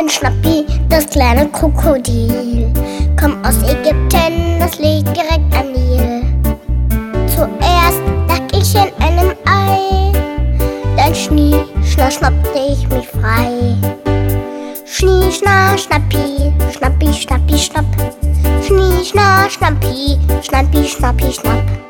Schnappi, das kleine Krokodil, kommt aus Ägypten, das liegt direkt am Nil. Zuerst lag ich in einem Ei, dann Schnie, Schna, schnappte ich mich frei. Schnie, Schna, Schnappi, Schnappi, Schnappi, Schnapp. Schnie, Schna, Schnappi, Schnappi, Schnappi, Schnapp.